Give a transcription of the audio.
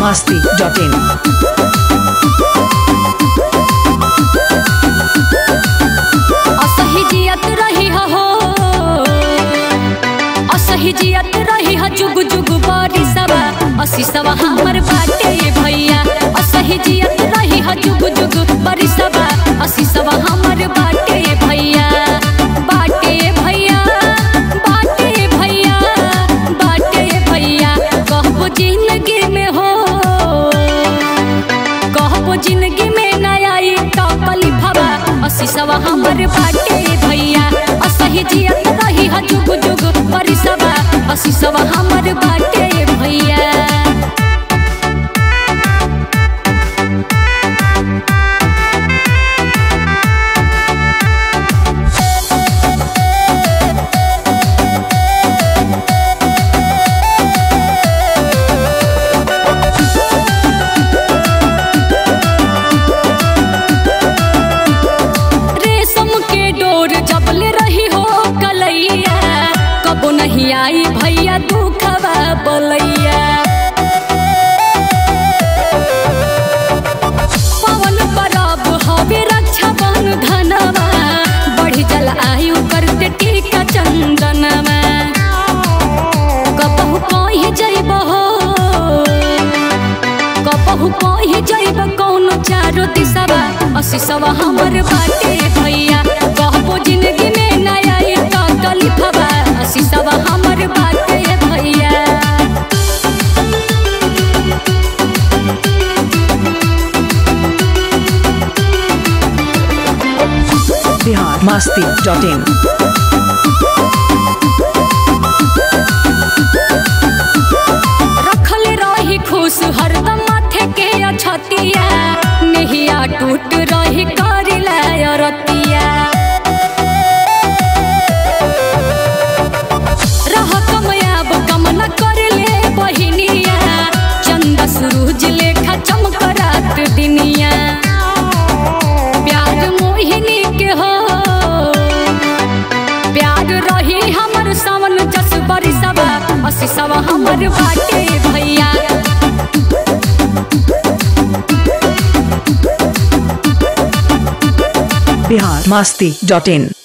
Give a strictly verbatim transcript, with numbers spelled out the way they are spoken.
मस्ती dot इन। असही जियत रही हो असही जियत रही हो जुग जुग बड़ी सवा असी सवा हमर बाटे भैया। असही जियत रही हो जुग जुग बड़ी सवा असी सवा हमर बाटे भैया। बाटे भैया बाटे भैया बाटे भैया कहबो जिंदगी में हो कहबो जिंदगी में नया टॉपली भवा असी सवा हमर बाटे भैया। असही जियत रही हो जुग जुग बड़ी सवा असी सवा हमर बाटे भैया। कबो नहीं आई भैया दुखवा बोलैया। पवन परब हवे रक्षा बंधनवा बढ़ी जल आयु करते टीका चंदनवा। कबहू कहीं जइब हो कबहू कहीं जइब कौन चारो दिशवा असी सवा हमर बाटे भैया। कहबो जिंदगी में नया तकलीफवा असी सवा हमर बाटे भैया। Bihar Masti dot in. रखल रही खुश हरदम माथे के अछतिया नहिया टूट रही करिला रतिया। सूरज लेखा चमकरात दिनिया प्यार मोहिनी के हो प्यार रही हमर सावन जस बरी सवा असी सवा हमर बाटे भैया। बिहार मस्ती डॉट इन।